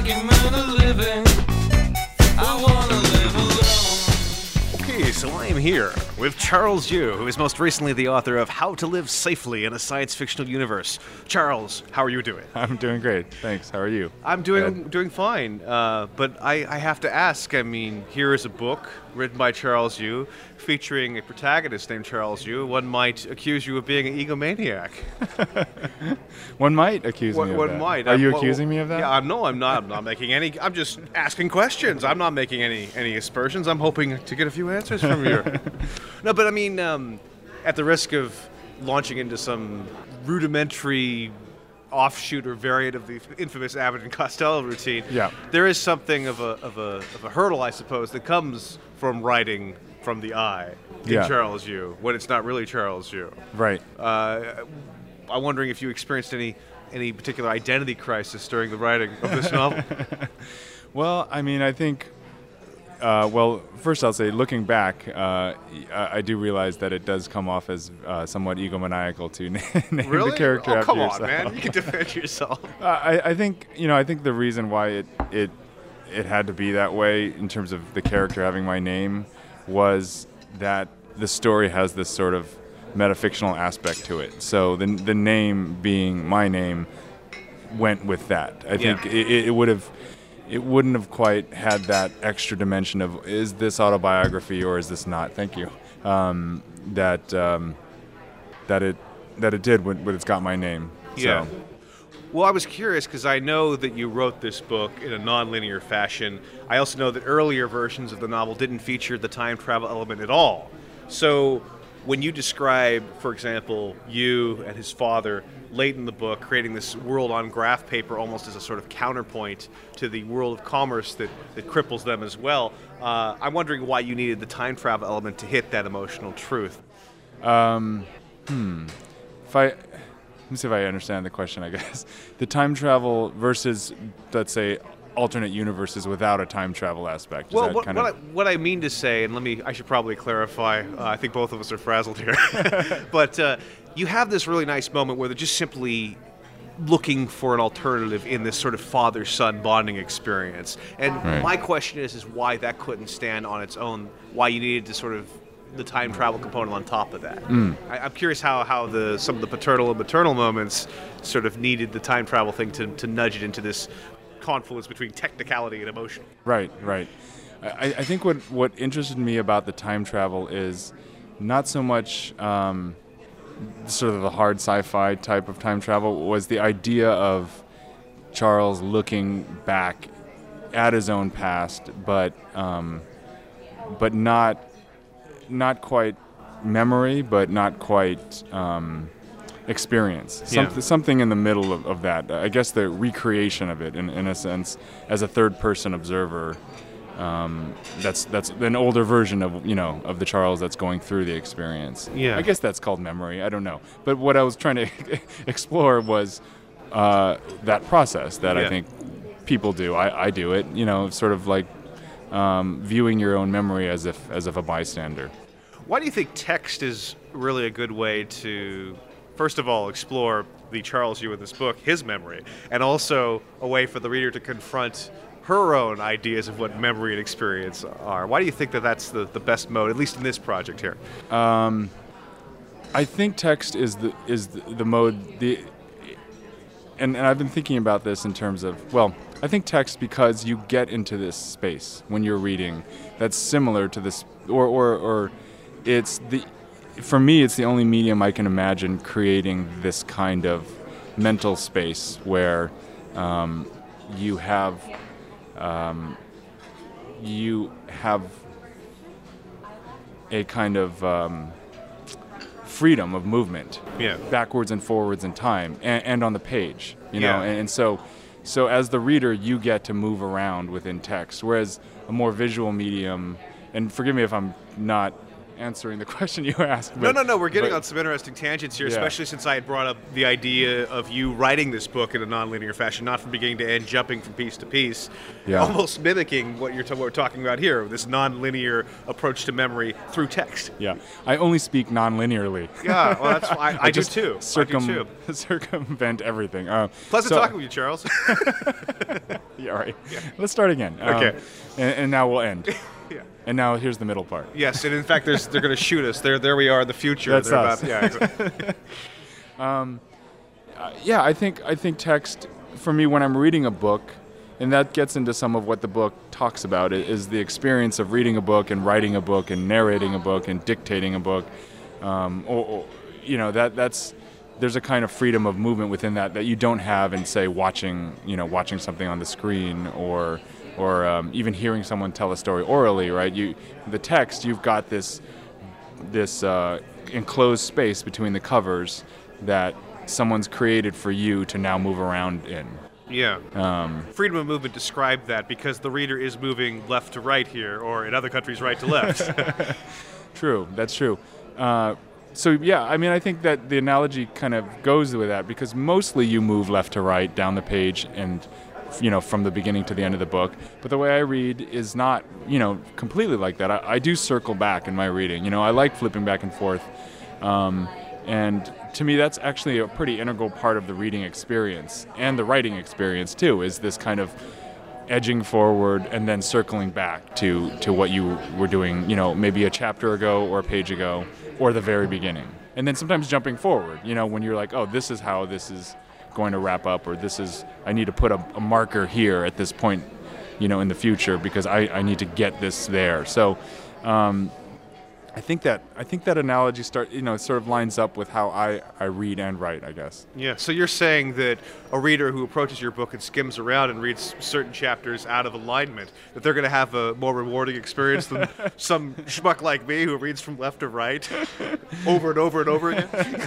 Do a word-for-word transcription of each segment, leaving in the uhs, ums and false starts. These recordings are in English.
argument of living. I wanna live alone. Okay, so I am here with Charles Yu, who is most recently the author of How to Live Safely in a Science Fictional Universe. Charles, how are you doing? I'm doing great, thanks. How are you? I'm doing Ed? doing fine, uh, but I, I have to ask, I mean, here is a book written by Charles Yu, featuring a protagonist named Charles Yu. One might accuse you of being an egomaniac. One might accuse One, me of one that. might. Are I'm- you well, accusing me of that? Yeah, I'm, no, I'm not. I'm not making any. I'm just asking questions. I'm not making any any aspersions. I'm hoping to get a few answers from you. No, but I mean, um, at the risk of launching into some rudimentary offshoot or variant of the infamous Abbott and Costello routine, Yeah. there is something of a of a of a hurdle, I suppose, that comes from writing from the eye in Yeah. Charles Yu when it's not really Charles Yu. Right. Uh, I'm wondering if you experienced any any particular identity crisis during the writing of this novel. Well, I mean, I think. Uh, well, first I'll say, looking back, uh, I, I do realize that it does come off as uh, somewhat egomaniacal to name Really? the character oh, after come yourself. on, man! You can defend yourself. Uh, I, I think you know. I think the reason why it it it had to be that way in terms of the character having my name was that the story has this sort of metafictional aspect to it. So the the name being my name went with that. I Yeah. think it, it would have. It wouldn't have quite had that extra dimension of, is this autobiography or is this not? Thank you. Um, that um, that it that it did when, when it's got my name. Yeah. So. Well, I was curious because I know that you wrote this book in a non-linear fashion. I also know that earlier versions of the novel didn't feature the time travel element at all. So when you describe, for example, you and his father late in the book creating this world on graph paper almost as a sort of counterpoint to the world of commerce that, that cripples them as well, uh, I'm wondering why you needed the time travel element to hit that emotional truth. Um, hmm. If I, let me see if I understand the question, I guess. The time travel versus, let's say, alternate universes without a time travel aspect. Is Well, that what, kind what, I, of, what I mean to say, and let me, I should probably clarify, uh, I think both of us are frazzled here, but uh, you have this really nice moment where they're just simply looking for an alternative in this sort of father-son bonding experience. And Right. my question is, is why that couldn't stand on its own, why you needed to sort of the time travel component on top of that. Mm. I, I'm curious how, how the some of the paternal and maternal moments sort of needed the time travel thing to, to nudge it into this confluence between technicality and emotion. Right, right. I, I think what, what interested me about the time travel is not so much um, sort of the hard sci-fi type of time travel, was the idea of Charles looking back at his own past, but um, but not not quite memory, but not quite um, experience. Yeah. Something, something in the middle of, of that. I guess the recreation of it, in, in a sense, as a third-person observer. Um, that's that's an older version of you know of the Charles that's going through the experience. Yeah. I guess that's called memory. I don't know. But what I was trying to explore was uh, that process that Yeah. I think people do. I, I do it. You know, sort of like um, viewing your own memory as if as if a bystander. Why do you think text is really a good way to, first of all, explore the Charles Yu in this book, his memory, and also a way for the reader to confront her own ideas of what memory and experience are? Why do you think that that's the, the best mode, at least in this project here? Um, I think text is the is the, the mode the, and, and I've been thinking about this in terms of well, I think text because you get into this space when you're reading that's similar to this, or or or it's the for me it's the only medium I can imagine creating this kind of mental space where um, you have. Um, you have a kind of um, freedom of movement, Yeah. backwards and forwards in time, and, and on the page, you know. Yeah. And, and so, so as the reader, you get to move around within text, whereas a more visual medium. And forgive me if I'm not answering the question you asked. No, But, no, no. We're getting but- on some interesting tangents here, Yeah. especially since I had brought up the idea of you writing this book in a non-linear fashion, not from beginning to end, jumping from piece to piece, Yeah. almost mimicking what you're t- what we're talking about here, this non-linear approach to memory through text. Yeah, I only speak non-linearly. Yeah, well, that's I, I, I do just too. Circum- I do too. circumvent everything. Uh, Pleasant so- talking with you, Charles. Yeah, all right. Let's start again. Um, Okay. And, and now we'll end. Yeah. And now here's the middle part. Yes, and in fact, there's, they're going to shoot us. There, there we are in the future. That's They're us. About, yeah, exactly. Yeah, I think I think text for me when I'm reading a book, and that gets into some of what the book talks about, i- is the experience of reading a book and writing a book and narrating a book and dictating a book, um, or, or you know that that's there's a kind of freedom of movement within that that you don't have in say watching you know watching something on the screen or or um, even hearing someone tell a story orally, right? You the text you've got this this uh, enclosed space between the covers that someone's created for you to now move around in. Yeah. Um, Freedom of movement described that because the reader is moving left to right here, or in other countries, right to left. True, that's true. Uh, so yeah, I mean, I think that the analogy kind of goes with that because mostly you move left to right down the page and, you know, from the beginning to the end of the book. But the way I read is not, you know, completely like that. I, I do circle back in my reading. You know, I like flipping back and forth. Um, and to me, that's actually a pretty integral part of the reading experience and the writing experience too, is this kind of edging forward and then circling back to, to what you were doing, you know, maybe a chapter ago or a page ago or the very beginning. And then sometimes jumping forward, you know, when you're like, oh, this is how this is going to wrap up, or this is, I need to put a, a marker here at this point, you know, in the future because I, I need to get this there. So, um, I think that I think that analogy start you know sort of lines up with how I, I read and write, I guess. Yeah, so you're saying that a reader who approaches your book and skims around and reads certain chapters out of alignment, that they're going to have a more rewarding experience than some schmuck like me who reads from left to right over and over and over again?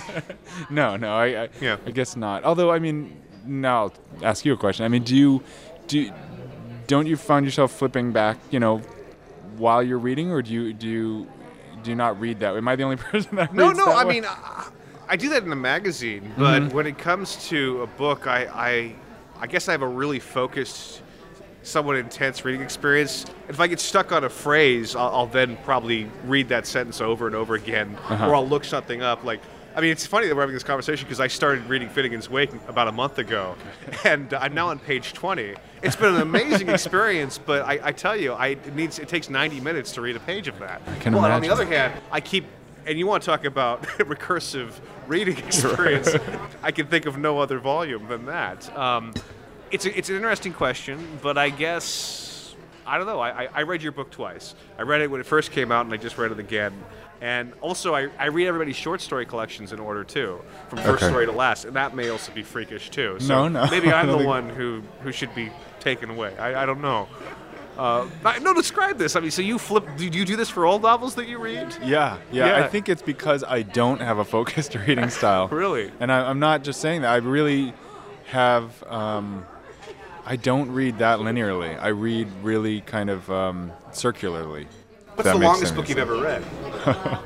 No, no, I I, Yeah. I guess not. Although I mean, now I'll ask you a question. I mean, do you do don't you find yourself flipping back, you know, while you're reading, or do you do you do you not read that way? Am I the only person that No, reads no, that I way? mean, I, I do that in a magazine, but when it comes to a book, I, I, I guess I have a really focused, somewhat intense reading experience. If I get stuck on a phrase, I'll, I'll then probably read that sentence over and over again, Uh-huh. or I'll look something up. Like, I mean, it's funny that we're having this conversation because I started reading Finnegan's Wake about a month ago, and I'm now on page twenty. It's been an amazing experience, but I, I tell you, I, it needs it takes ninety minutes to read a page of that. can well, and on the imagine. other hand, I keep, and you want to talk about recursive reading experience, I can think of no other volume than that. Um, it's, a, it's an interesting question, but I guess, I don't know, I, I- I read your book twice. I read it when it first came out, and I just read it again. And also, I, I read everybody's short story collections in order, too, from first Okay. story to last, and that may also be freakish, too. So No, no. maybe I I'm don't the think- one who, who should be taken away. I, I don't know. Uh, I- no, describe this. I mean, so you flip. Do you do this for all novels that you read? Yeah, yeah, Yeah. I think it's because I don't have a focused reading style. Really? And I, I'm not just saying that. I really have. Um, I don't read that linearly. I read really kind of um, circularly. What's That the makes longest any book you've sense. ever read?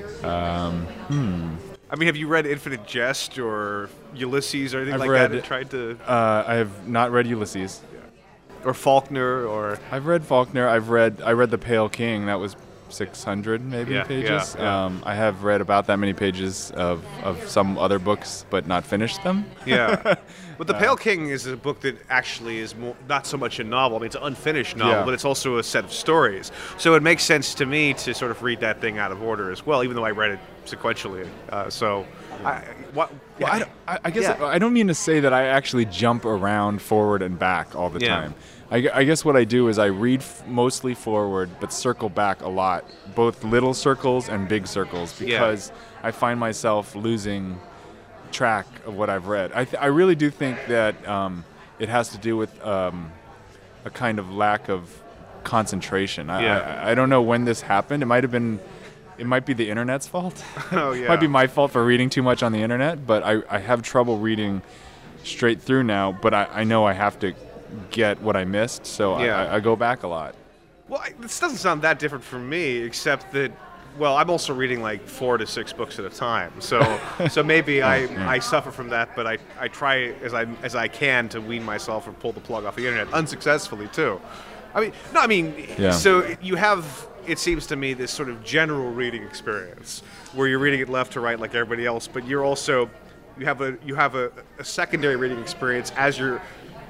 Um, hmm. I mean, have you read Infinite Jest or Ulysses or anything I've like read- that and tried to, Uh, I have not read Ulysses. or Faulkner or? I've read Faulkner. I've read. I read The Pale King. That was six hundred maybe Yeah, pages. yeah, yeah. Um, I have read about that many pages of, of some other books, but not finished them. Yeah. But The Pale King is a book that actually is more, not so much a novel. I mean, it's an unfinished novel, Yeah. but it's also a set of stories. So it makes sense to me to sort of read that thing out of order as well, even though I read it sequentially. Uh, so, I, what? Well, I, don't- I, I guess Yeah. I don't mean to say that I actually jump around forward and back all the Yeah. time. I, gu- I guess what I do is I read f- mostly forward, but circle back a lot, both little circles and big circles, Yeah. because I find myself losing track of what I've read. I, th- I really do think that um, it has to do with um, a kind of lack of concentration. I, Yeah. I, I don't know when this happened. It might have been. It might be the internet's fault. Oh, yeah. Might be my fault for reading too much on the internet, but I, I have trouble reading straight through now, but I, I know I have to get what I missed, so Yeah. I, I go back a lot. Well, I, this doesn't sound that different from me, except that, well, I'm also reading like four to six books at a time. So, so maybe I, yeah. I suffer from that, but I, I try as I as I can to wean myself or pull the plug off the internet, unsuccessfully too. I mean, no, I mean, Yeah. so you have, it seems to me, this sort of general reading experience where you're reading it left to right like everybody else, but you're also, you have a you have a, a secondary reading experience as you're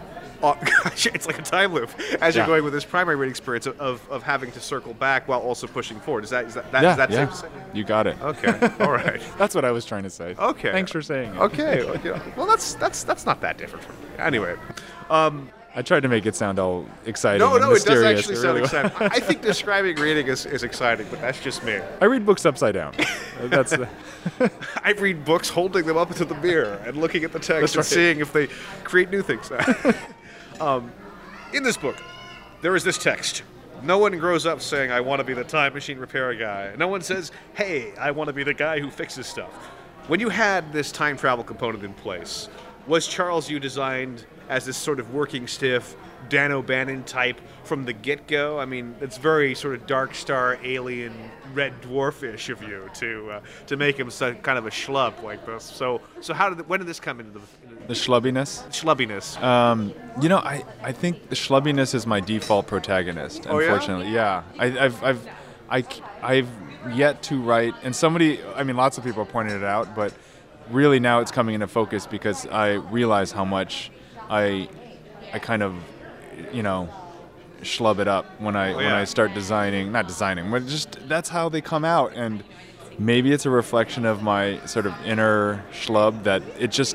uh, it's like a time loop as you're Yeah. going with this primary reading experience of, of, of having to circle back while also pushing forward. Is that is that, that, yeah, is that yeah. safe to say? You got it. Okay, all right. That's what I was trying to say. Okay. Thanks for saying it. Okay, okay. Well, that's that's that's not that different from me. Anyway, um, I tried to make it sound all exciting. no, and no, it does mysterious. actually sound really exciting. I I think describing reading is, is exciting, but that's just me. I read books upside down. That's the, I read books holding them up to the mirror and looking at the text That's and right. seeing if they create new things. um, in this book, there is this text. No one grows up saying, I want to be the time machine repair guy. No one says, hey, I want to be the guy who fixes stuff. When you had this time travel component in place, was Charles Yu designed as this sort of working stiff, Dan O'Bannon type from the get-go? I mean, it's very sort of dark star, alien, red dwarf-ish of you to uh, to make him so, kind of a schlub like this. So, so how did when did this come into the, into the schlubbiness. the schlubbiness? Um, you know, I, I think the schlubbiness is my default protagonist. Oh, yeah? Unfortunately, yeah. I, I've I've I, I've yet to write, and somebody, I mean, lots of people pointed it out, but really now it's coming into focus because I realize how much I I kind of, you know, schlub it up when I Oh, when yeah. I start designing, not designing, but just that's how they come out, and maybe it's a reflection of my sort of inner schlub that it just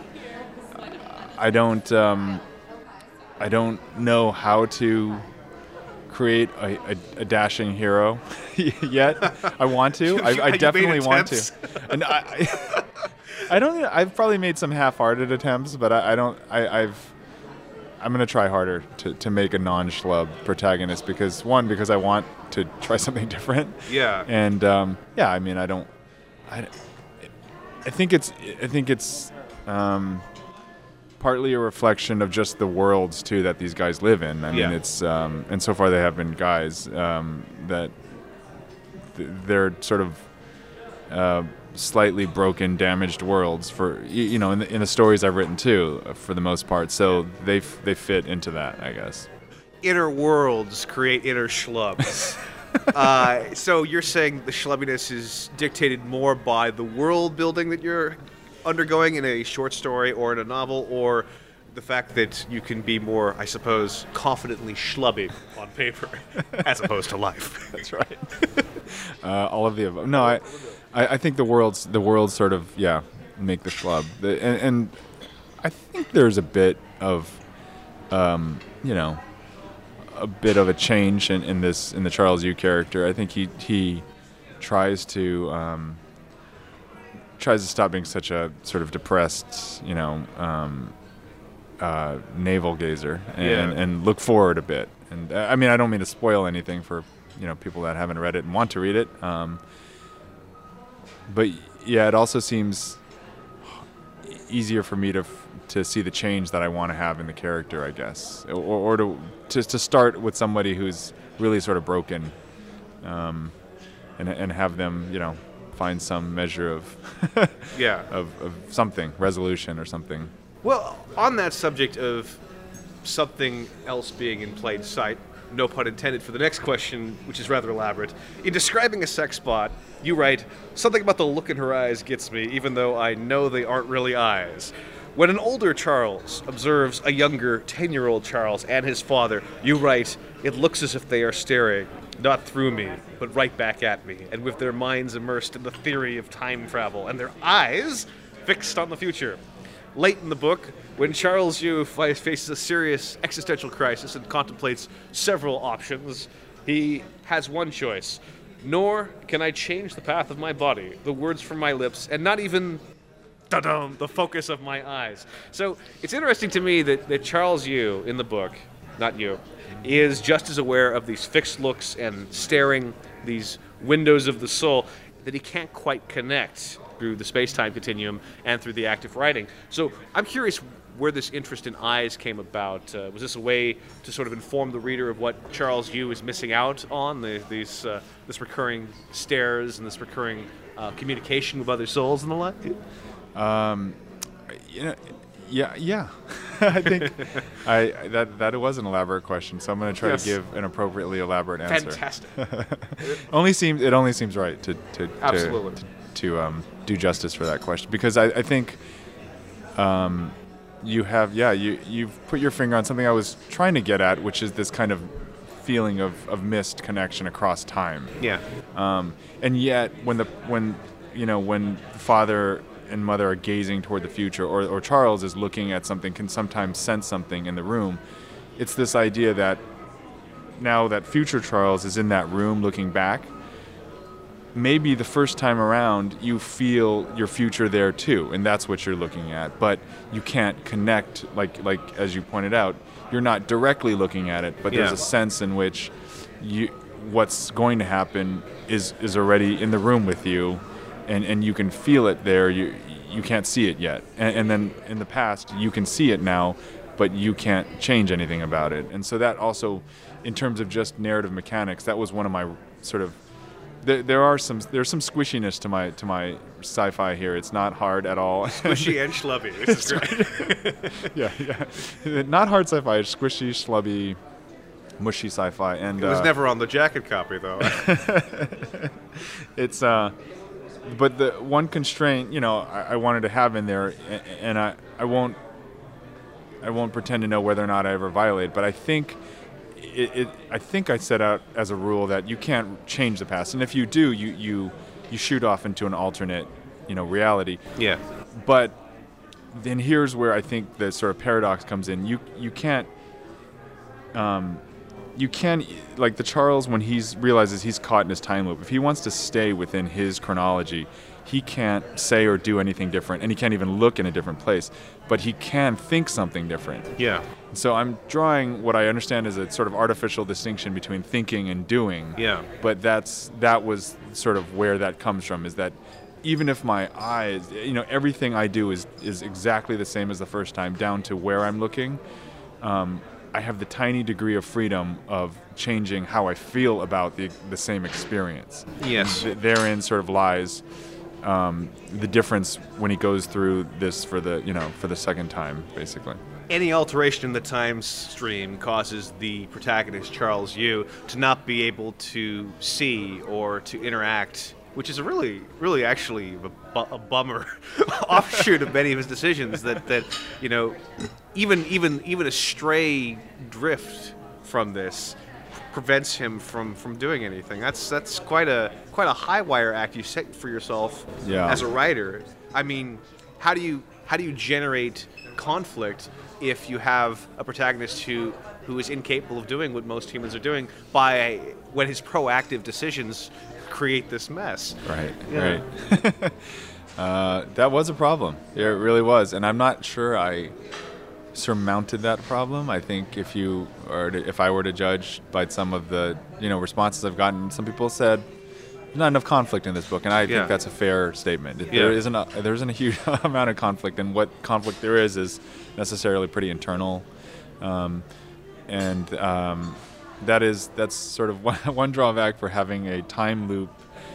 I don't um, I don't know how to create a, a, a dashing hero yet. I want to. I, You- I you made definitely want attempts? to. And I, I, I don't. I've probably made some half-hearted attempts, but I, I don't. I, I've. I'm gonna try harder to, to make a non-schlub protagonist because one, because I want to try something different. Yeah. And um, yeah, I mean, I don't. I, I think it's. I think it's. Um, partly a reflection of just the worlds too that these guys live in. I Yeah. mean, it's um, and so far they have been guys um, that th- they're sort of uh, slightly broken, damaged worlds for y- you know in the, in the stories I've written too, uh, for the most part. So they f- they fit into that, I guess. Inner worlds create inner schlubs. uh, so you're saying the schlubbiness is dictated more by the world building that you're undergoing in a short story or in a novel, or the fact that you can be more, I suppose, confidently schlubby on paper as opposed to life. That's right. uh, all of the above. No, I, I, I think the worlds, the worlds sort of, yeah, make the schlub. The, and, and I think there's a bit of, um, you know, a bit of a change in, in this, in the Charles Yu character. I think he he tries to um, tries to stop being such a sort of depressed, you know, um, uh, navel gazer and, Yeah. and look forward a bit. And uh, I mean, I don't mean to spoil anything for you know people that haven't read it and want to read it. Um, but yeah, it also seems easier for me to f- to see the change that I want to have in the character, I guess, or, or to just to start with somebody who's really sort of broken, um, and and have them, you know, find some measure of Yeah. of, of something, resolution or something. Well, on that subject of something else being in plain sight, no pun intended for the next question, which is rather elaborate. In describing a sex bot, you write, something about the look in her eyes gets me, even though I know they aren't really eyes. When an older Charles observes a younger ten-year-old Charles and his father, you write, it looks as if they are staring, not through me, but right back at me, and with their minds immersed in the theory of time travel, and their eyes fixed on the future. Late in the book, when Charles Yu fi- faces a serious existential crisis and contemplates several options, he has one choice. Nor can I change the path of my body, the words from my lips, and not even da-dum, the focus of my eyes. So it's interesting to me that, that Charles Yu in the book, not you, is just as aware of these fixed looks and staring, these windows of the soul, that he can't quite connect through the space-time continuum and through the active writing. So I'm curious where this interest in eyes came about. Uh, was this a way to sort of inform the reader of what Charles Yu is missing out on, the, these uh, this recurring stares and this recurring uh, communication with other souls and the like? Um, you know, yeah, yeah. I think I that that was an elaborate question, so I'm going to try Yes. to give an appropriately elaborate answer. Fantastic. only seems it only seems right to to Absolutely. to, to um, do justice for that question because I, I think um, you have, yeah, you, you've put your finger on something I was trying to get at, which is this kind of feeling of, of missed connection across time. Yeah. Um, and yet, when the when you know when father and mother are gazing toward the future, or, or Charles is looking at something, can sometimes sense something in the room. It's this idea that now that future Charles is in that room looking back, maybe the first time around you feel your future there too, and that's what you're looking at. But you can't connect, like like as you pointed out, you're not directly looking at it, but there's Yeah. a sense in which you what's going to happen is is already in the room with you, and, and you can feel it there. You you can't see it yet, and, and then in the past you can see it now, but you can't change anything about it. And so that also, in terms of just narrative mechanics, that was one of my sort of there, there are some there's some squishiness to my to my sci-fi here. It's not hard at all. Squishy and schlubby. This is great. yeah, yeah. Not hard sci-fi. It's squishy, schlubby, mushy sci-fi. And It was uh, never on the jacket copy, though. it's uh, but the one constraint, you know, I, I wanted to have in there, a- and I I won't I won't pretend to know whether or not I ever violate, but I think. It, it, I think I set out as a rule that you can't change the past, and if you do, you, you you shoot off into an alternate, you know, reality. Yeah. But then here's where I think the sort of paradox comes in. You you can't, um, you can like the Charles when he realizes he's caught in his time loop. If he wants to stay within his chronology, he can't say or do anything different, and he can't even look in a different place. But he can think something different. Yeah. So I'm drawing what I understand is a sort of artificial distinction between thinking and doing. Yeah. But that's that was sort of where that comes from, is that even if my eyes, you know, everything I do is is exactly the same as the first time, down to where I'm looking, um, I have the tiny degree of freedom of changing how I feel about the the same experience. Yes. Th- therein sort of lies um, the difference when he goes through this for the you know for the second time, basically. Any alteration in the time stream causes the protagonist, Charles Yu, to not be able to see or to interact, which is a really, really actually a, bu- a bummer offshoot of many of his decisions. That, that you know, even even even a stray drift from this prevents him from, from doing anything. That's that's quite a quite a high wire act you set for yourself Yeah. as a writer. I mean, how do you how do you generate conflict if you have a protagonist who who is incapable of doing what most humans are doing by when his proactive decisions create this mess? Right, Yeah. right. uh, that was a problem. It really was, and I'm not sure I surmounted that problem. I think if you or if I were to judge by some of the you know responses I've gotten, some people said there's not enough conflict in this book, and I Yeah. think that's a fair statement. Yeah. There isn't a, there isn't a huge amount of conflict, and what conflict there is is necessarily pretty internal, um, and um, that is that's sort of one, one drawback for having a time loop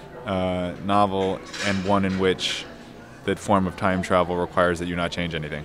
uh, novel, and one in which that form of time travel requires that you not change anything.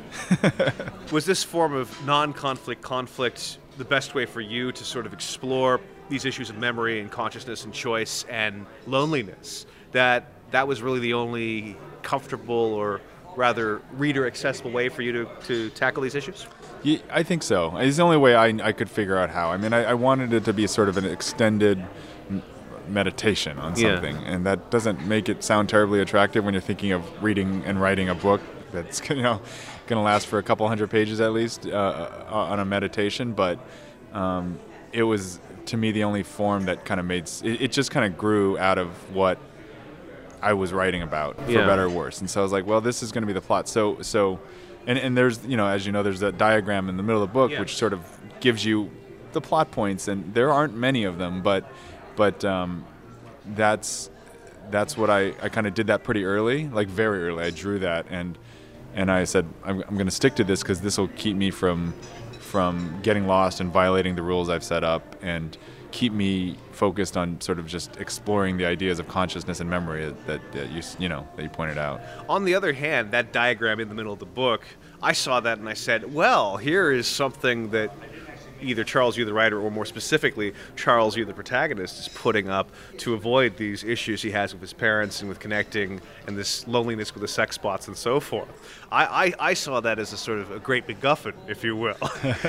Was this form of non-conflict conflict the best way for you to sort of explore these issues of memory and consciousness and choice and loneliness? That that was really the only comfortable or rather reader accessible way for you to, to tackle these issues? Yeah, I think so. It's the only way I, I could figure out how. I mean, I, I wanted it to be sort of an extended m- meditation on Yeah. something, and that doesn't make it sound terribly attractive when you're thinking of reading and writing a book that's you know going to last for a couple hundred pages at least uh, on a meditation. But um, it was, to me, the only form that kind of made s- it, it just kind of grew out of what I was writing about, for Yeah. better or worse. And so I was like, well, this is going to be the plot. So, so, and, and there's, you know, as you know, there's that diagram in the middle of the book, Yeah. which sort of gives you the plot points, and there aren't many of them, but, but um, that's, that's what I, I kind of did that pretty early, like very early. I drew that, and, and I said, I'm, I'm going to stick to this because this will keep me from, from getting lost and violating the rules I've set up, and keep me focused on sort of just exploring the ideas of consciousness and memory that, that you you know that you pointed out. On the other hand, that diagram in the middle of the book, I saw that and I said, well, here is something that either Charles Yu, the writer, or more specifically, Charles Yu, the protagonist, is putting up to avoid these issues he has with his parents and with connecting and this loneliness with the sex spots and so forth. I, I, I saw that as a sort of a great MacGuffin, if you will.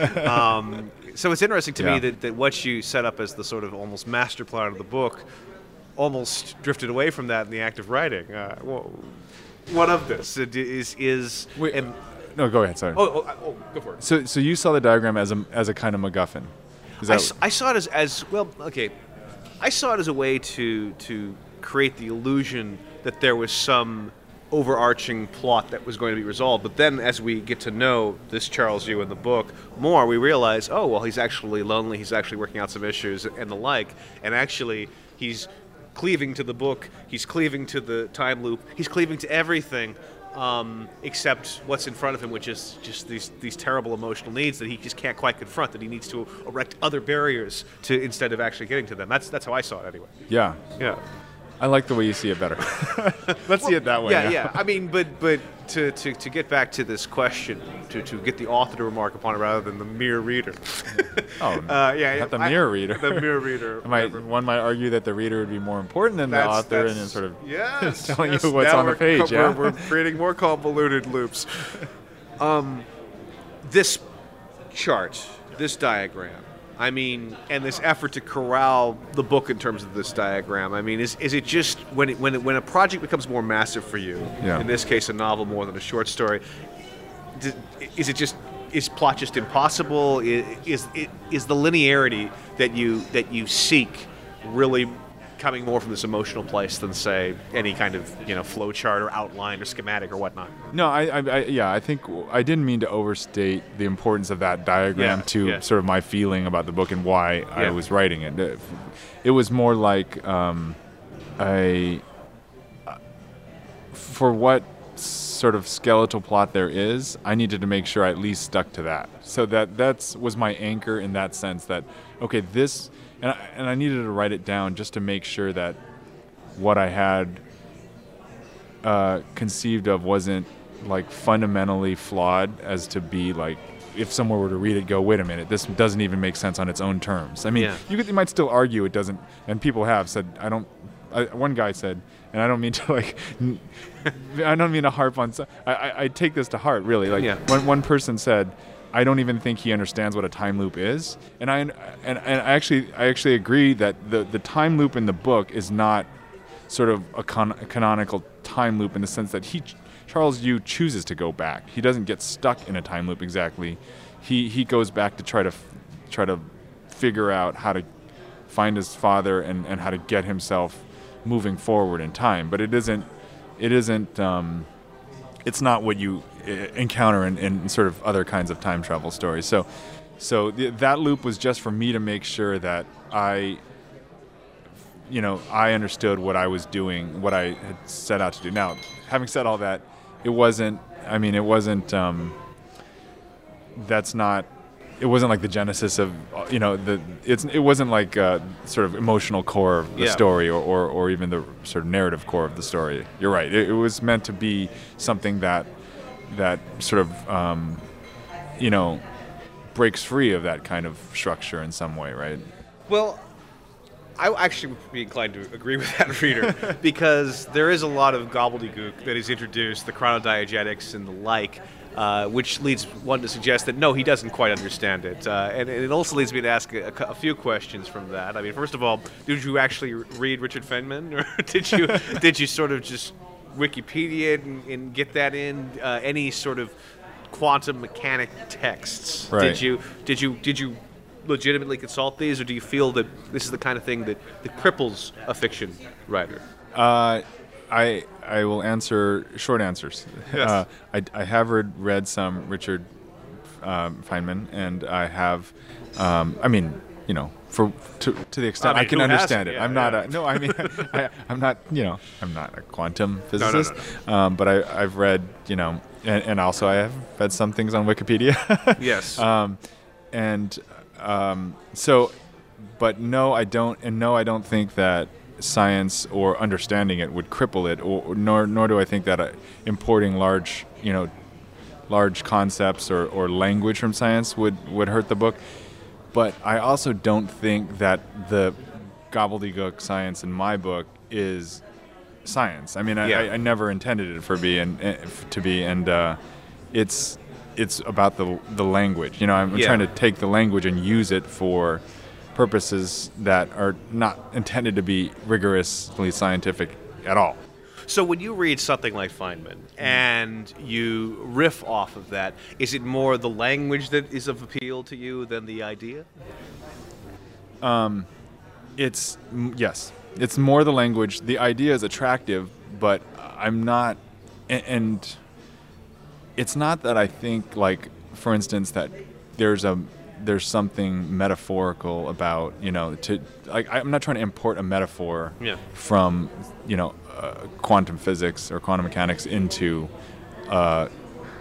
um, so it's interesting to Yeah. me that, that what you set up as the sort of almost master plan of the book almost drifted away from that in the act of writing. Uh, well, what of this? It is is Wait, and- no, go ahead. Sorry. oh, oh, oh, go for it. So, so you saw the diagram as a as a kind of MacGuffin. Is I, that, s- I saw it as, as well. Okay, I saw it as a way to to create the illusion that there was some overarching plot that was going to be resolved. But then, as we get to know this Charles Yu in the book more, we realize, oh well, he's actually lonely. He's actually working out some issues and the like, and actually he's cleaving to the book. He's cleaving to the time loop. He's cleaving to everything. Um, except what's in front of him, which is just these these terrible emotional needs that he just can't quite confront. That he needs to erect other barriers to instead of actually getting to them. That's that's how I saw it anyway. yeah, Yeah. I like the way you see it better. Let's see it that way. Yeah, yeah. I mean, but but to, to, to get back to this question, to, to get the author to remark upon it rather than the mere reader. Oh, uh, yeah, not the I- mere reader. The mere reader. Might, whatever. one might argue that the reader would be more important than the That's- author, and that's- then sort of yes, telling yes, you what's now on the we're page. co- Yeah, we're, we're creating more convoluted loops. Um, this chart, this diagram. I mean, and this effort to corral the book in terms of this diagram. I mean, is is it just when it, when it, when a project becomes more massive for you? Yeah. In this case, a novel more than a short story. d- Is it just is plot just impossible? Is is, is the linearity that you that you seek really coming more from this emotional place than, say, any kind of you know flow chart or outline or schematic or whatnot? No, I, I, I, yeah, I think I didn't mean to overstate the importance of that diagram Yeah, to yeah. sort of my feeling about the book and why I Yeah. was writing it. It- It was more like um, a for what sort of skeletal plot there is, I needed to make sure I at least stuck to that. So that that's was my anchor in that sense. That okay, this and I, and I needed to write it down just to make sure that what I had uh, conceived of wasn't like fundamentally flawed as to be like if someone were to read it go wait a minute this doesn't even make sense on its own terms. I mean Yeah. you, could, you might still argue it doesn't, and people have said I don't I, one guy said, and I don't mean to like n- I don't mean to harp on so- I, I, I take this to heart really like Yeah. one, one person said I don't even think he understands what a time loop is, and I and, and I actually I actually agree that the, the time loop in the book is not sort of a, con- a canonical time loop in the sense that he Charles Yu chooses to go back. He doesn't get stuck in a time loop exactly. He he goes back to try to f- try to figure out how to find his father and, and how to get himself moving forward in time. But it isn't it isn't um, it's not what you uh, encounter in, in sort of other kinds of time travel stories. So so th- that loop was just for me to make sure that I you know, I understood what I was doing, what I had set out to do. Now, having said all that, it wasn't, I mean, it wasn't, um, that's not, it wasn't like the genesis of, uh, you know, the, it's, it wasn't like uh sort of emotional core of the Yeah. story or, or, or even the sort of narrative core of the story. You're right. It, it was meant to be something that, that sort of, um, you know, breaks free of that kind of structure in some way, right? Well, I actually would be inclined to agree with that reader because there is a lot of gobbledygook that is introduced, the chronodiegetics and the like, uh, which leads one to suggest that no, he doesn't quite understand it. Uh, and, and it also leads me to ask a, a few questions from that. I mean, first of all, did you actually read Richard Feynman, or did you did you sort of just Wikipedia it and, and get that in? Uh, any sort of quantum mechanic texts? Right. Did you did you did you legitimately consult these, or do you feel that this is the kind of thing that, that cripples a fiction writer? Uh, I I will answer short answers. Yes. Uh, I, I have read, read some Richard um, Feynman, and I have, um, I mean, you know, for to, to the extent I I, mean, can who understand hasn't? it. Yeah, I'm not yeah. a no. I mean, I, I'm not. You know, I'm not a quantum no, physicist. Um, but I, I've read, you know, and, and also I have read some things on Wikipedia. Yes. Um, and um, so, but no, I don't, and no, I don't think that science or understanding it would cripple it, or nor nor do I think that uh, importing large, you know, large concepts or, or language from science would, would hurt the book. but I also don't think that the gobbledygook science in my book is science. I mean, I, Yeah. I, I never intended it for be and uh, to be, and uh, it's it's about the the language. You know, I'm Yeah. trying to take the language and use it for purposes that are not intended to be rigorously scientific at all. So when you read something like Feynman and you riff off of that, is it more the language that is of appeal to you than the idea? It's mm, yes, it's more the language. The idea is attractive, but I'm not, a- and it's not that I think, like, for instance, that there's a there's something metaphorical about, you know, to like I'm not trying to import a metaphor Yeah. from, you know, uh, quantum physics or quantum mechanics into, uh,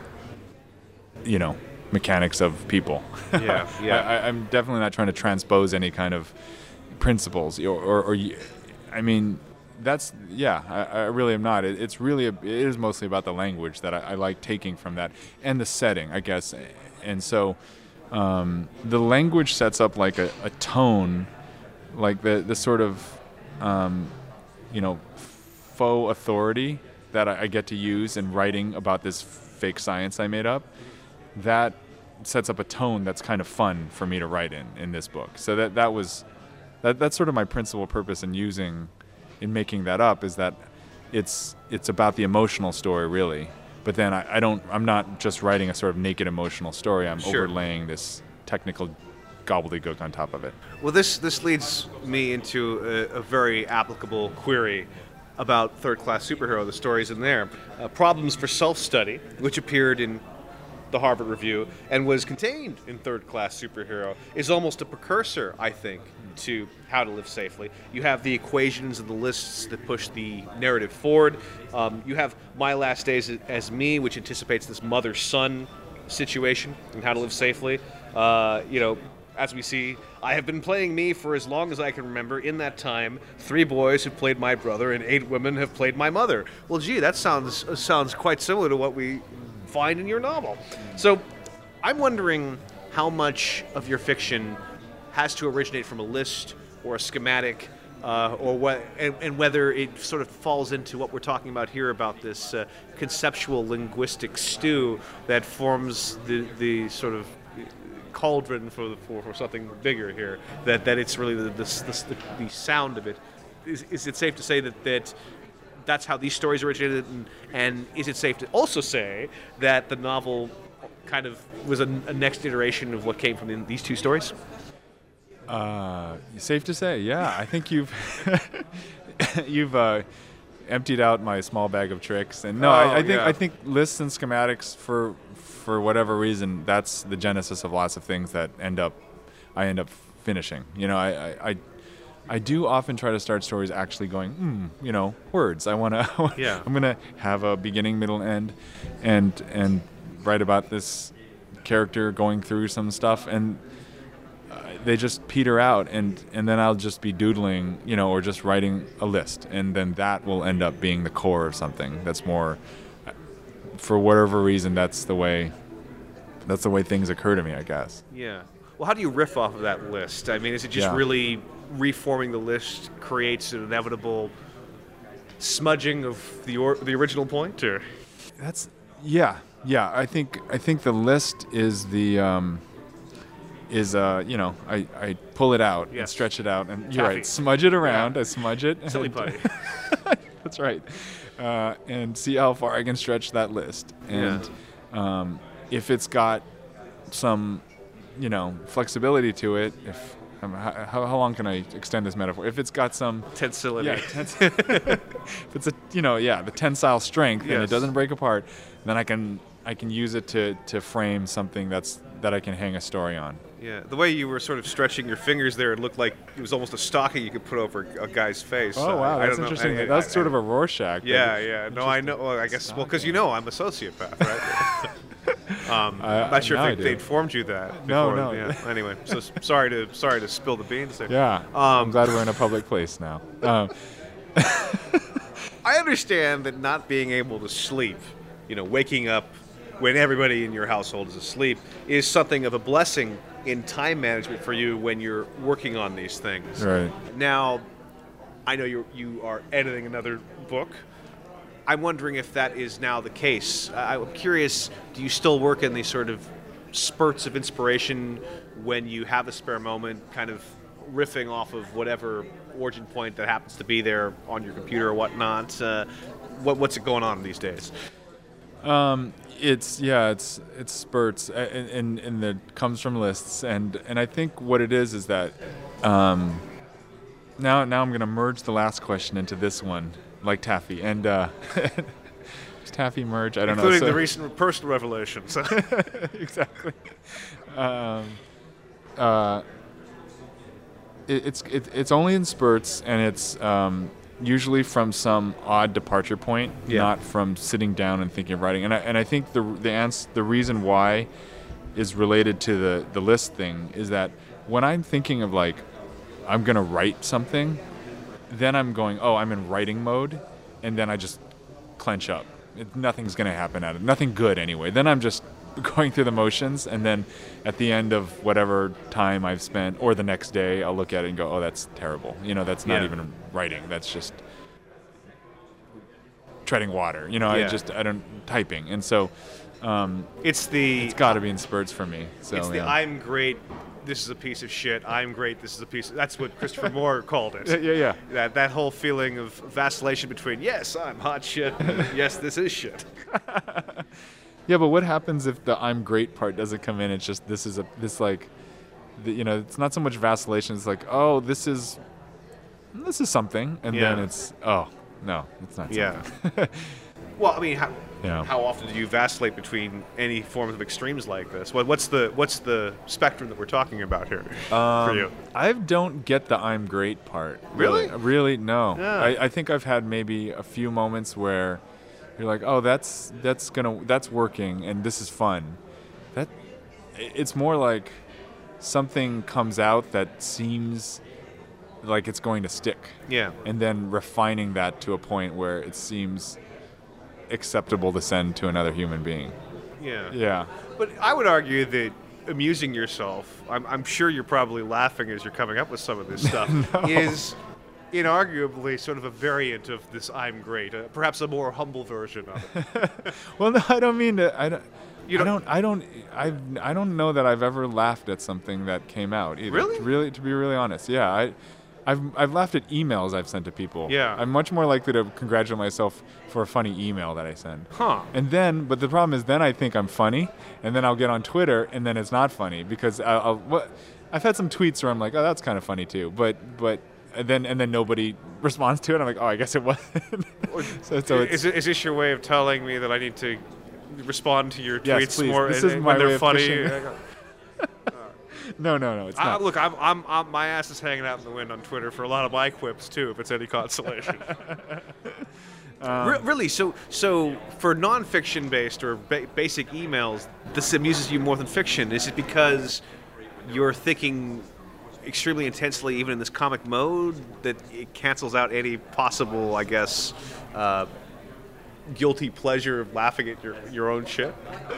you know, mechanics of people. Yeah, yeah. I, I, I'm definitely not trying to transpose any kind of principles, or, or, or y- I mean, that's yeah. I, I really am not. It, it's really a, it is mostly about the language that I, I like taking from that, and the setting, I guess. And so, um, the language sets up like a, a tone, like the the sort of, um, you know, faux authority that I, I get to use in writing about this fake science I made up. That sets up a tone that's kind of fun for me to write in in this book. So that that was that that's sort of my principal purpose in using in making that up, is that it's it's about the emotional story, really. But then I, I don't I'm not just writing a sort of naked emotional story. I'm Sure. overlaying this technical gobbledygook on top of it. Well, this this leads me into a, a very applicable query about Third Class Superhero, the stories in there. Uh, Problems for Self-Study, which appeared in the Harvard Review and was contained in Third Class Superhero, is almost a precursor, I think, to How to Live Safely. You have the equations and the lists that push the narrative forward. Um, you have My Last Days as Me, which anticipates this mother-son situation in How to Live Safely. Uh, you know, as we see, I have been playing me for as long as I can remember. In that time, three boys have played my brother and eight women have played my mother. Well, gee, that sounds sounds quite similar to what we find in your novel. So I'm wondering how much of your fiction has to originate from a list or a schematic, uh, or what, and, and whether it sort of falls into what we're talking about here about this uh, conceptual linguistic stew that forms the, the sort of cauldron for, the, for for something bigger here. That that it's really the the, the, the sound of it. Is, is it safe to say that that that's how these stories originated, and, and is it safe to also say that the novel kind of was a, a next iteration of what came from the, these two stories? Uh, safe to say, yeah. I think you've you've uh, emptied out my small bag of tricks, and no, Oh, I, I think yeah. I think lists and schematics, for for whatever reason, that's the genesis of lots of things that end up I end up finishing. You know, I I, I, I do often try to start stories actually going, hmm, you know, words. I want to. Yeah. I'm gonna have a beginning, middle, end, and and write about this character going through some stuff, and they just peter out, and, and then I'll just be doodling, you know, or just writing a list, and then that will end up being the core of something that's more, for whatever reason, that's the way, that's the way things occur to me, I guess. Yeah. Well, how do you riff off of that list? I mean, is it just Yeah. really reforming the list creates an inevitable smudging of the or, the original point, or? That's yeah, yeah. I think I think the list is the um, is uh you know I, I pull it out Yes. and stretch it out, and you're Taffy. right, smudge it around. Yeah. I smudge it. Silly and- putty. That's right. Uh, and see how far I can stretch that list. And um, if it's got some, you know, flexibility to it, if um, how, how long can I extend this metaphor? If it's got some, Tensility. yeah, tens- if it's a, you know, yeah, the tensile strength, and Yes. it doesn't break apart, then I can I can use it to to frame something that's that I can hang a story on. Yeah, the way you were sort of stretching your fingers there, it looked like it was almost a stocking you could put over a guy's face. Oh Uh, wow, I that's don't know. interesting. I- I- that's I- sort of a Rorschach. but Yeah, yeah. No, I know. Well, I guess well because you know I'm a sociopath, right? um, I- I'm not sure now I if do. they, they informed you that. No, before. no. Yeah. Anyway, so s- sorry to sorry to spill the beans there. Yeah, Um, I'm glad we're in a public place now. Um, I understand that not being able to sleep, you know, waking up when everybody in your household is asleep, is something of a blessing in time management for you when you're working on these things. Right. Now, I know you you are editing another book. I'm wondering if that is now the case. I- I'm curious, do you still work in these sort of spurts of inspiration when you have a spare moment, kind of riffing off of whatever origin point that happens to be there on your computer or whatnot? Uh, what, what's it going on these days? Um, it's yeah, it's it's spurts, a- and and, and that comes from lists, and and I think what it is is that um, now now I'm gonna merge the last question into this one, like Taffy, and uh, does Taffy merge? I don't Including know. the recent personal revelations. Exactly. Um, uh, it, it's it, it's only in spurts, and it's um, usually from some odd departure point, Yeah. not from sitting down and thinking of writing. And I and I think the the ans- the reason why is related to the the list thing is that when I'm thinking of like I'm gonna write something, then I'm going, oh, I'm in writing mode, and then I just clench up. It, nothing's gonna happen out of it. Nothing good anyway. Then I'm just going through the motions, and then at the end of whatever time I've spent, or the next day, I'll look at it and go, oh, that's terrible. You know, that's not Yeah. even writing. That's just treading water. You know, Yeah. I just I don't typing, and so um, It's the it's got to be in spurts for me. So it's the yeah. I'm great, this is a piece of shit, I'm great, this is a piece of, that's what Christopher Moore called it. yeah, yeah, yeah. That that whole feeling of vacillation between, yes, I'm hot shit, and yes, this is shit. Yeah, but what happens if the I'm great part doesn't come in? It's just this is a this like, the, you know, it's not so much vacillation. It's like, oh, this is this is something, and then Yeah. it's oh no, it's not. Yeah. Something. Well, I mean, how, Yeah. how often do you vacillate between any forms of extremes like this? What, what's the what's the spectrum that we're talking about here for you? I don't get the I'm great part. Really? Really, no. Yeah. I, I think I've had maybe a few moments where you're like, oh, that's that's gonna that's working, and this is fun. That it's more like something comes out that seems like it's going to stick. Yeah. And then refining that to a point where it seems acceptable to send to another human being. Yeah. Yeah. But I would argue that amusing yourself, I'm, I'm sure you're probably laughing as you're coming up with some of this stuff, is inarguably sort of a variant of this I'm great, uh, perhaps a more humble version of it. Well, no, I don't mean to. I don't. You I don't- don't. I don't. I. I don't know that I've ever laughed at something that came out. Either. Really? To really, to be really honest, yeah. I. I've I've laughed at emails I've sent to people. Yeah. I'm much more likely to congratulate myself for a funny email that I send. Huh. And then, but the problem is, then I think I'm funny, and then I'll get on Twitter, and then it's not funny because I'll. I'll what, I've had some tweets where I'm like, oh, that's kind of funny too, but but. And then and then nobody responds to it. I'm like, oh, I guess it wasn't. so, so it's, is, it, is this your way of telling me that I need to respond to your Yes, tweets please. more This and- is and my when they're way of funny? fishing. no, no, no. It's I, not. look, I'm, I'm, I'm, my ass is hanging out in the wind on Twitter for a lot of my quips too, if it's any consolation. Re- really, so so for nonfiction based or ba- basic emails, this amuses you more than fiction. Is it because you're thinking extremely intensely, even in this comic mode, that it cancels out any possible, I guess, uh, guilty pleasure of laughing at your your own shit?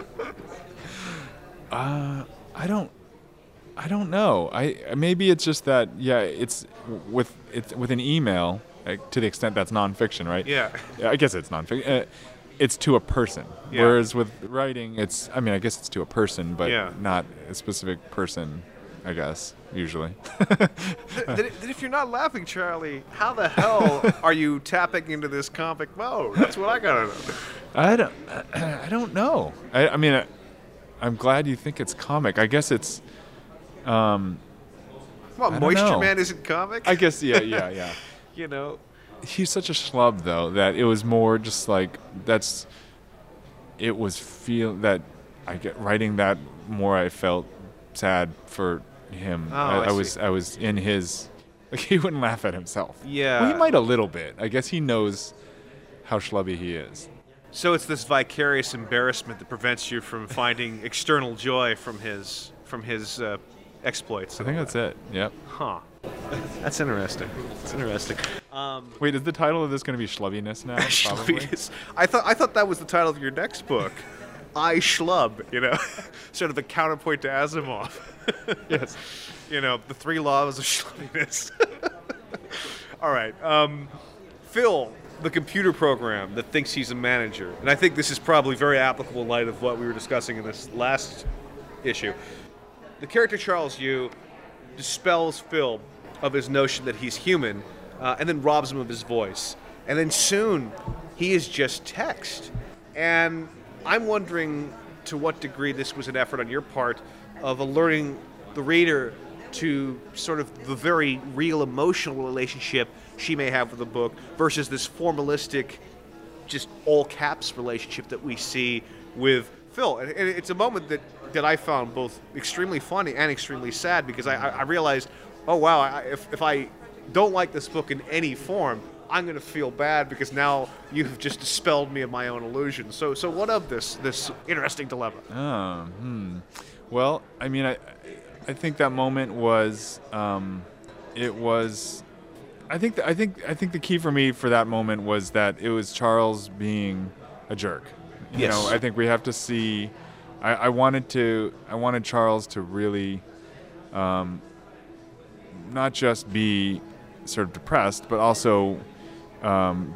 Uh, I don't. I don't know. I maybe it's just that. Yeah, it's with it's with an email, like, to the extent that's nonfiction, right? Yeah. Yeah, I guess it's nonfiction. Uh, it's to a person. Yeah. Whereas with writing, it's. I mean, I guess it's to a person, but Yeah. not a specific person. I guess usually. Then, then if you're not laughing, Charlie, how the hell are you tapping into this comic mode? That's what I gotta know. I don't. I don't know. I, I mean, I, I'm glad you think it's comic. I guess it's. Um, Well, I don't Moisture know. Man isn't comic. I guess yeah, yeah, yeah. You know. He's such a schlub though that it was more just like that's. It was feel that I get writing that more. I felt sad for him. Oh, I, I I was see. I was in his. Like he wouldn't laugh at himself. Yeah. Well, he might a little bit. I guess he knows how schlubby he is. So it's this vicarious embarrassment that prevents you from finding external joy from his from his uh, exploits. I think that's it. Yep. Huh. That's interesting. That's interesting. Um, Wait, is the title of this going to be Schlubbiness now? Probably. I thought I thought that was the title of your next book. I schlub, you know, sort of a counterpoint to Asimov. Yes. You know, the three laws of schlubbiness. All right. Um, Phil, the computer program that thinks he's a manager, and I think this is probably very applicable in light of what we were discussing in this last issue. The character Charles Yu dispels Phil of his notion that he's human, uh, and then robs him of his voice. And then soon, he is just text. And I'm wondering to what degree this was an effort on your part of alerting the reader to sort of the very real emotional relationship she may have with the book versus this formalistic, just all caps relationship that we see with Phil. And it's a moment that, that I found both extremely funny and extremely sad because I, I realized, oh wow, I, if, if I don't like this book in any form, I'm going to feel bad because now you've just dispelled me of my own illusion. So, so what of this this interesting dilemma? Oh, hmm. Well, I mean, I, I think that moment was, um, it was, I think, th- I think, I think the key for me for that moment was that it was Charles being a jerk. You Yes. know, I think we have to see. I, I wanted to, I wanted Charles to really, um, not just be sort of depressed, but also um,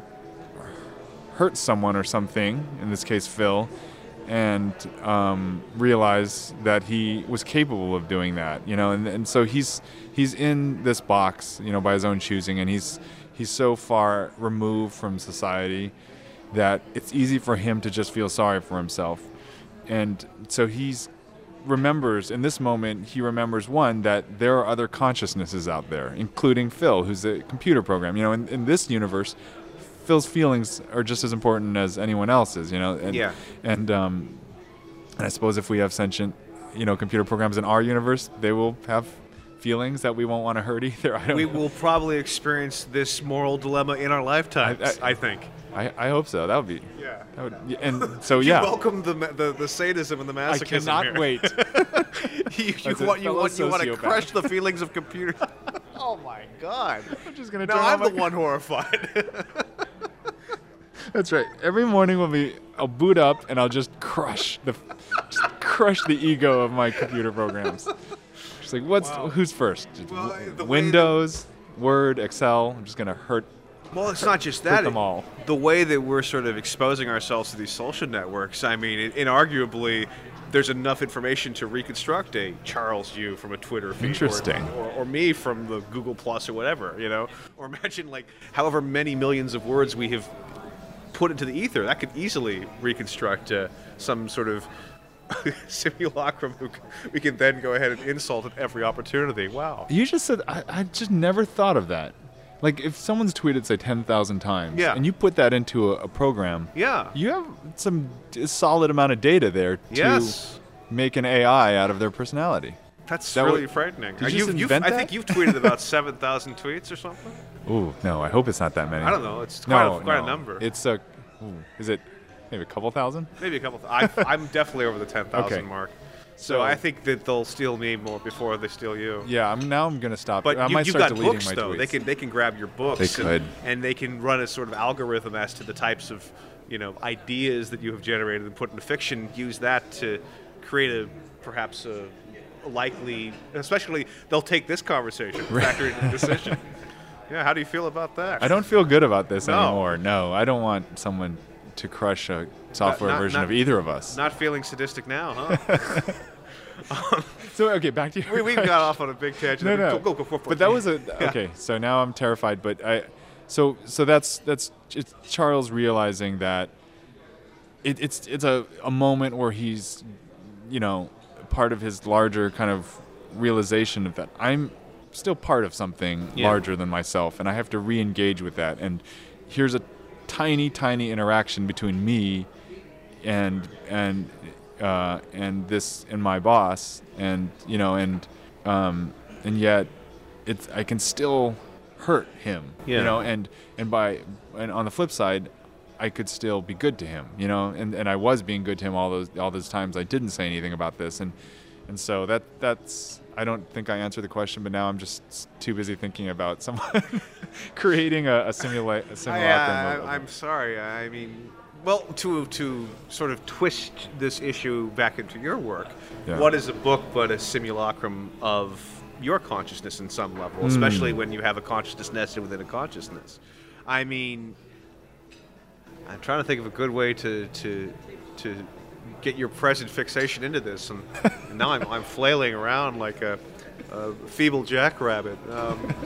hurt someone or something, in this case Phil, and um, realize that he was capable of doing that, you know, and, and so he's he's in this box, you know, by his own choosing, and he's he's so far removed from society that it's easy for him to just feel sorry for himself, and so he's remembers in this moment he remembers one that there are other consciousnesses out there, including Phil, who's a computer program. You know, in, in this universe, Phil's feelings are just as important as anyone else's. You know, and Yeah. and um, and I suppose if we have sentient, you know, computer programs in our universe, they will have feelings that we won't want to hurt either. I don't We know. will probably experience this moral dilemma in our lifetimes, I- I, I- think. I, I hope so. That would be. Yeah. That would, yeah, and so You yeah. welcome the, ma- the the sadism and the I masochism cannot here. wait. you, you As a want you fellow want you want to sociopath. crush the feelings of computers. Oh my God! I'm just gonna Now turn I'm on the my- one horrified. That's right. Every morning will be I'll boot up and I'll just crush the just crush the ego of my computer programs. Just like what's Wow. who's first? Just Well, w- the way Windows, Word, Excel. I'm just gonna hurt. Well, it's not just Hurt that. them all. The way that we're sort of exposing ourselves to these social networks, I mean, it, inarguably, there's enough information to reconstruct a Charles Yu from a Twitter feed. or- Interesting. Or, or me from the Google Plus or whatever, you know? Or imagine, like, however many millions of words we have put into the ether. That could easily reconstruct uh, some sort of simulacrum who c- we can then go ahead and insult at every opportunity. Wow. You just said I, I just never thought of that. Like if someone's tweeted say ten thousand times, Yeah. and you put that into a, a program, Yeah. you have some d- solid amount of data there to Yes. make an A I out of their personality. That's That really would- frightening. Did Uh, you you've- just you've- invent I that? think you've tweeted about seven thousand tweets or something. Ooh, no, I hope it's not that many. I don't know. It's quite, No, a, quite no. a number. It's a. Ooh, is it maybe a couple thousand? Maybe a couple. Th- I, I'm definitely over the ten thousand Okay. mark. So So- I think that they'll steal me more before they steal you. Yeah, I'm now. I'm gonna stop. But I you, might you've start got deleting books, my though. tweets. They can they can grab your books. They could. And, and they can run a sort of algorithm as to the types of you know ideas that you have generated and put into fiction. Use that to create a perhaps a, a likely. Especially they'll take this conversation, factor it into the decision. Yeah. How do you feel about that? I don't feel good about this No. anymore. No, I don't want someone to crush a software not- version not- of either of us. Not feeling sadistic now, huh? So okay, back to your we, we got off on a big tangent. No, no. Go, go, go, go, go. But that was a Yeah. okay. So now I'm terrified. But I, so so that's that's it's Charles realizing that it, it's it's a, a moment where he's, you know, part of his larger kind of realization of that I'm still part of something Yeah. larger than myself, and I have to re-engage with that. And here's a tiny, tiny interaction between me and and uh, and this and my boss, and you know, and um, and yet it's I can still hurt him, Yeah. you know, and and by and on the flip side, I could still be good to him, you know, and, and I was being good to him all those all those times I didn't say anything about this, and and so that that's I don't think I answered the question, but now I'm just s- too busy thinking about someone creating a, a simulate a I, simulacrum. uh, of- of- I'm sorry. I mean, Well, to to sort of twist this issue back into your work, Yeah. what is a book but a simulacrum of your consciousness in some level, especially when you have a consciousness nested within a consciousness? I mean, I'm trying to think of a good way to to to get your present fixation into this, and now I'm I'm flailing around like a, a feeble jackrabbit. Um,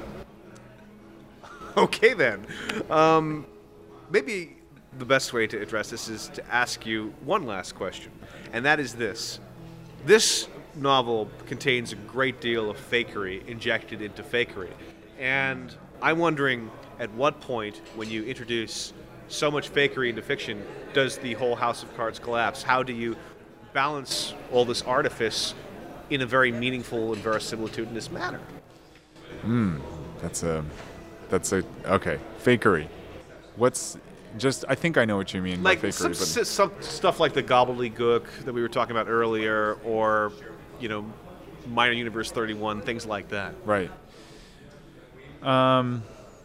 okay then, um, maybe the best way to address this is to ask you one last question, and that is this. This novel contains a great deal of fakery injected into fakery, and I'm wondering at what point, when you introduce so much fakery into fiction, does the whole house of cards collapse? How do you balance all this artifice in a very meaningful and verisimilitudinous manner? That's a, that's a okay. Fakery. What's just? I think I know what you mean Like by some, fakery. s- some stuff like the gobbledygook that we were talking about earlier, or, you know, Minor Universe thirty-one, things like that. But right. Um.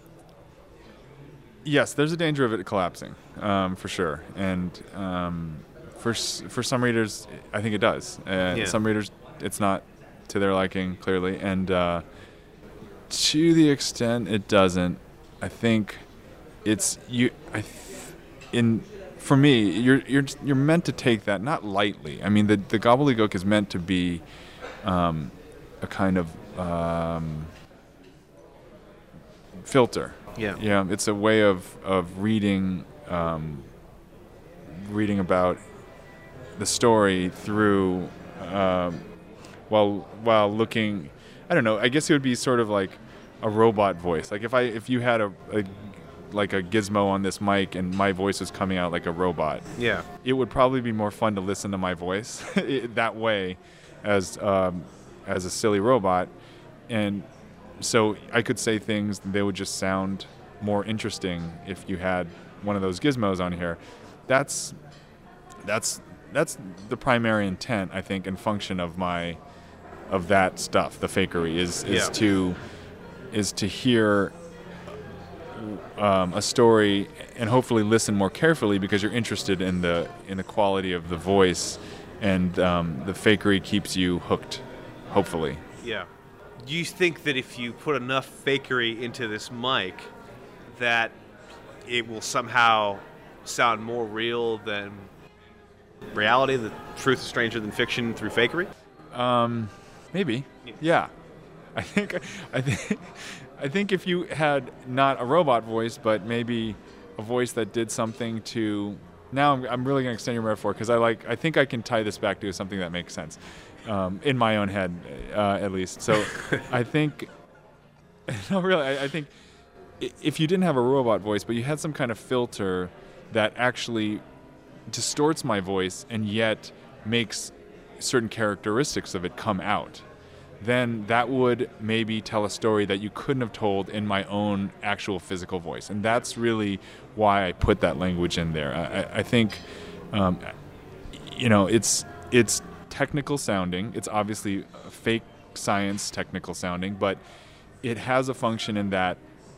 Yes, there's a danger of it collapsing, um, for sure, and um, for s- for some readers, I think it does, and Yeah. some readers, it's not to their liking, clearly, and uh, to the extent it doesn't, I think it's you. I th- in for me, you're you're you're meant to take that not lightly. I mean, the the gobbledygook is meant to be um, a kind of um, filter. Yeah. Yeah, it's a way of of reading um, reading about the story through um, while while looking. I don't know. I guess it would be sort of like a robot voice. Like if I if you had a, a like a gizmo on this mic and my voice was coming out like a robot, Yeah. it would probably be more fun to listen to my voice that way as um, as a silly robot. And so I could say things, they would just sound more interesting if you had one of those gizmos on here. That's that's that's the primary intent, I think, and function of my of that stuff, the fakery, is is Yeah. to is to hear um, a story and hopefully listen more carefully because you're interested in the in the quality of the voice, and um, the fakery keeps you hooked, hopefully. Yeah. Do you think that if you put enough fakery into this mic, that it will somehow sound more real than reality? The truth is stranger than fiction through fakery? Um, maybe. Yeah. I think I think I think if you had not a robot voice, but maybe a voice that did something to. Now I'm, I'm really going to extend your metaphor because I like. I think I can tie this back to something that makes sense, um, in my own head, uh, at least. So I think. No, really. I, I think i- if you didn't have a robot voice, but you had some kind of filter that actually distorts my voice and yet makes certain characteristics of it come out, then that would maybe tell a story that you couldn't have told in my own actual physical voice. And that's really why I put that language in there. I, I I think, um, you know, it's it's technical sounding. It's obviously fake science technical sounding, but it has a function in that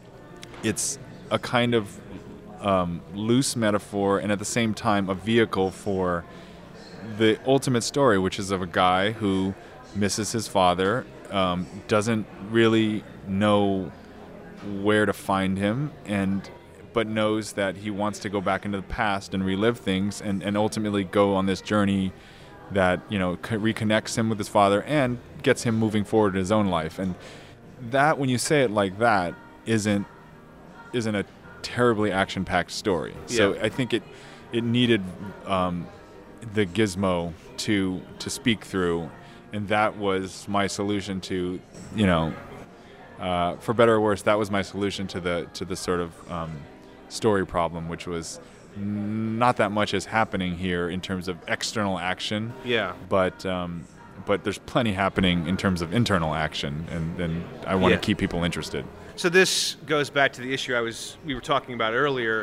it's a kind of um, loose metaphor and at the same time a vehicle for the ultimate story, which is of a guy who misses his father, um, doesn't really know where to find him, and but knows that he wants to go back into the past and relive things, and, and ultimately go on this journey that, you know, c- reconnects him with his father and gets him moving forward in his own life. And that, when you say it like that, isn't isn't a terribly action-packed story. So Yeah. I think it it needed um, the gizmo to to speak through, and that was my solution to, you know, uh, for better or worse, that was my solution to the to the sort of um, story problem, which was not that much is happening here in terms of external action, Yeah. but um, but there's plenty happening in terms of internal action, and, and I want to Yeah. keep people interested. So this goes back to the issue I was we were talking about earlier,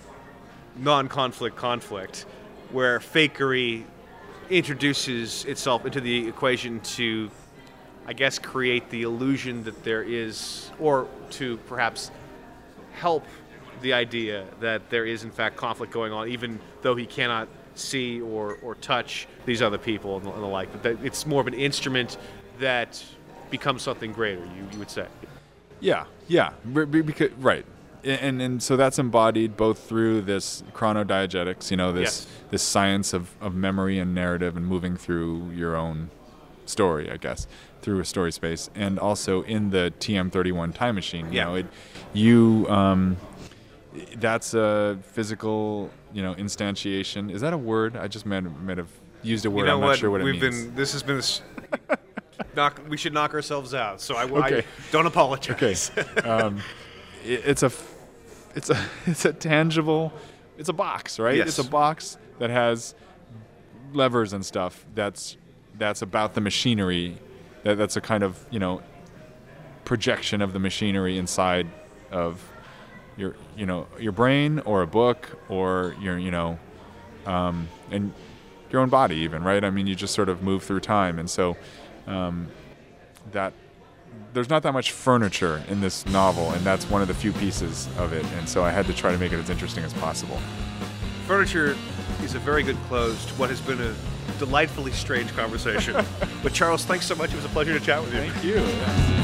non-conflict conflict, where fakery introduces itself into the equation to, I guess, create the illusion that there is, or to perhaps help the idea that there is in fact conflict going on, even though he cannot see or, or touch these other people and the, and the like. That it's more of an instrument that becomes something greater, you, you would say. Yeah, yeah, b- b- because, right. And and so that's embodied both through this chronodiegetics, you know, this Yes. this science of, of memory and narrative and moving through your own story, I guess, through a story space, and also in the T M thirty-one time machine. You Yeah. know, it, you um, that's a physical, you know, instantiation. Is that a word? I just might, might have used a word. You know I'm what? not sure what We've it means. been. This has been. A, s- knock. We should knock ourselves out. So I, Okay. I don't apologize. Okay. um, it, it's a, f- it's a, it's a tangible, it's a box, right? Yes. It's a box that has levers and stuff. That's that's about the machinery. That that's a kind of, you know, projection of the machinery inside of your, you know, your brain or a book or your, you know, um, and your own body even, right? I mean, you just sort of move through time, and so um, that. There's not that much furniture in this novel, and that's one of the few pieces of it, and so I had to try to make it as interesting as possible. Furniture is a very good close to what has been a delightfully strange conversation. But Charles, thanks so much. It was a pleasure to chat with you. Thank you.